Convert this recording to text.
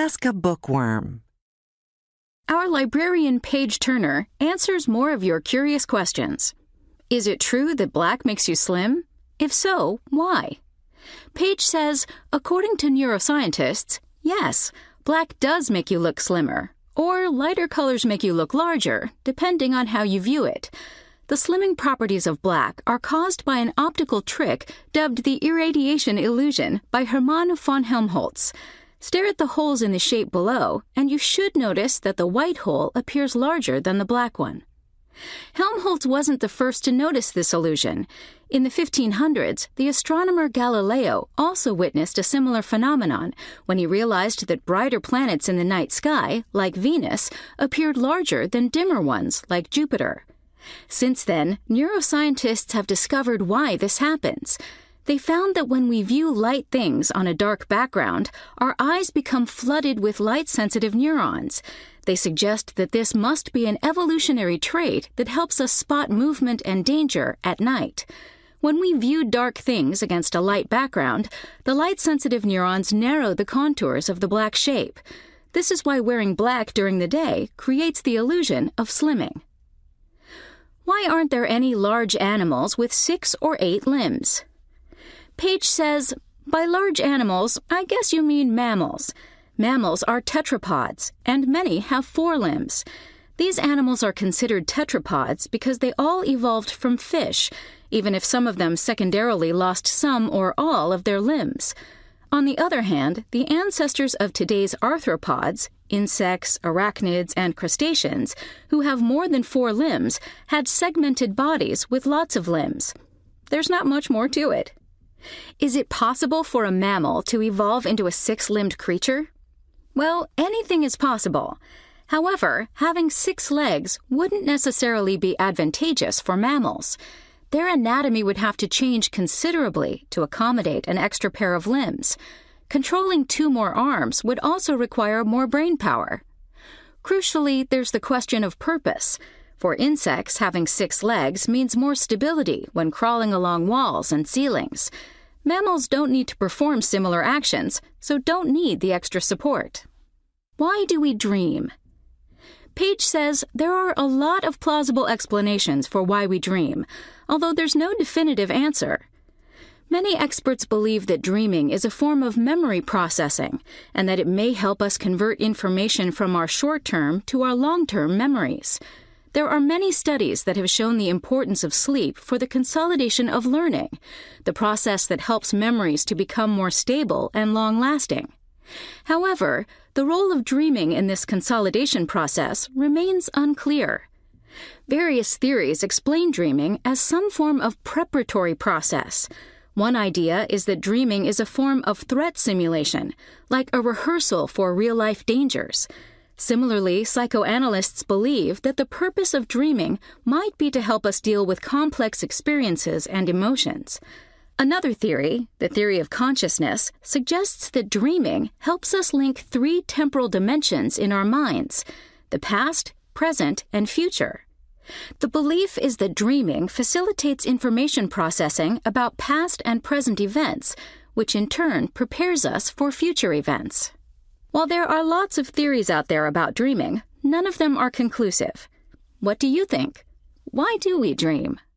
Ask a bookworm. Our librarian Paige Turner answers more of your curious questions. Is it true that black makes you slim? If so, why? Paige says, according to neuroscientists, yes, black does make you look slimmer, or lighter colors make you look larger, depending on how you view it. The slimming properties of black are caused by an optical trick dubbed the irradiation illusion by Hermann von Helmholtz. Stare at the holes in the shape below, and you should notice that the white hole appears larger than the black one. Helmholtz wasn't the first to notice this illusion. In the 1500s, the astronomer Galileo also witnessed a similar phenomenon when he realized that brighter planets in the night sky, like Venus, appeared larger than dimmer ones, like Jupiter. Since then, neuroscientists have discovered why this happens. They found that when we view light things on a dark background, our eyes become flooded with light-sensitive neurons. They suggest that this must be an evolutionary trait that helps us spot movement and danger at night. When we view dark things against a light background, the light-sensitive neurons narrow the contours of the black shape. This is why wearing black during the day creates the illusion of slimming. Why aren't there any large animals with 6 or 8 limbs? Paige says, by large animals, I guess you mean mammals. Mammals are tetrapods, and many have 4 limbs. These animals are considered tetrapods because they all evolved from fish, even if some of them secondarily lost some or all of their limbs. On the other hand, the ancestors of today's arthropods, insects, arachnids, and crustaceans, who have more than 4 limbs, had segmented bodies with lots of limbs. There's not much more to it. Is it possible for a mammal to evolve into a 6-limbed creature? Well, anything is possible. However, having 6 legs wouldn't necessarily be advantageous for mammals. Their anatomy would have to change considerably to accommodate an extra pair of limbs. Controlling 2 more arms would also require more brain power. Crucially, there's the question of purpose. For insects, having 6 legs means more stability when crawling along walls and ceilings. Mammals don't need to perform similar actions, so don't need the extra support. Why do we dream? Paige says there are a lot of plausible explanations for why we dream, although there's no definitive answer. Many experts believe that dreaming is a form of memory processing, and that it may help us convert information from our short-term to our long-term memories. There are many studies that have shown the importance of sleep for the consolidation of learning, the process that helps memories to become more stable and long-lasting. However, the role of dreaming in this consolidation process remains unclear. Various theories explain dreaming as some form of preparatory process. One idea is that dreaming is a form of threat simulation, like a rehearsal for real-life dangers. Similarly, psychoanalysts believe that the purpose of dreaming might be to help us deal with complex experiences and emotions. Another theory, the theory of consciousness, suggests that dreaming helps us link 3 temporal dimensions in our minds: the past, present, and future. The belief is that dreaming facilitates information processing about past and present events, which in turn prepares us for future events. While there are lots of theories out there about dreaming, none of them are conclusive. What do you think? Why do we dream?